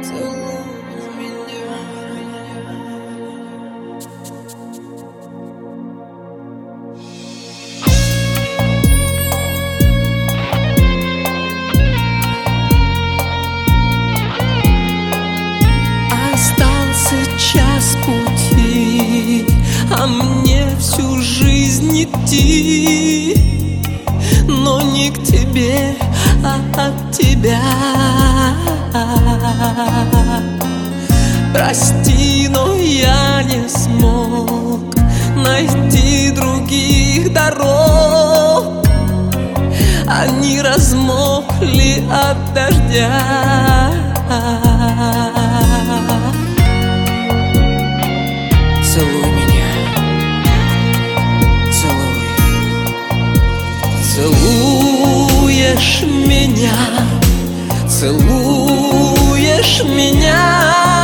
Остался час пути, а мне всю жизнь идти, но не к тебе, а от тебя. Прости, но я не смог найти других дорог. Они размокли от дождя. Целуй меня, целуй. Целуешь меня, целуешь меня,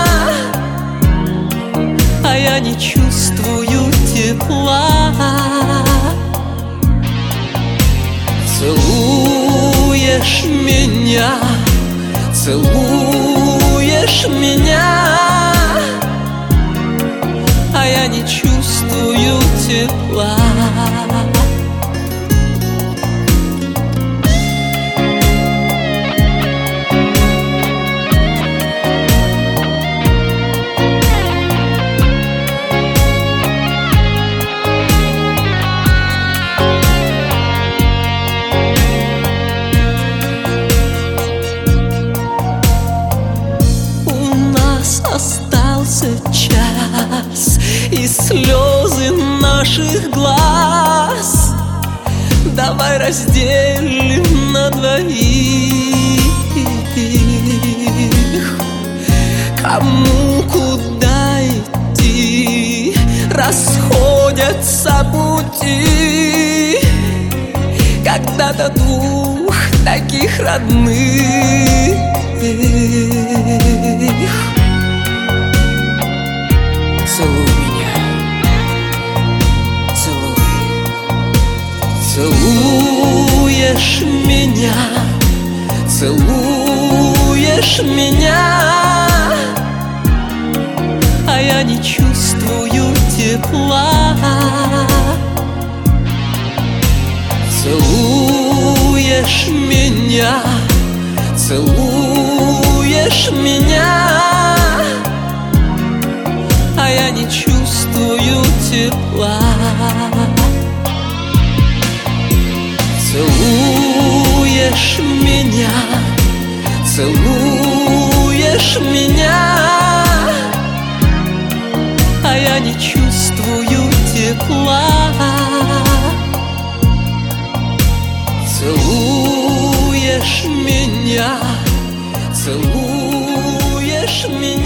а я не чувствую тепла. Целуешь меня, целуешь меня, а я не чувствую тепла. Остался час, и слезы наших глаз давай разделим на двоих. Кому куда идти, расходятся пути. Когда-то двух таких родных Целуй меня, целуй. Целуешь меня, целуешь меня, а я не чувствую тепла. Целуешь меня, целуешь меня, а я не чувствую тепла. Целуешь меня, целуешь меня, а я не чувствую тепла. Целуешь меня, целуешь меня,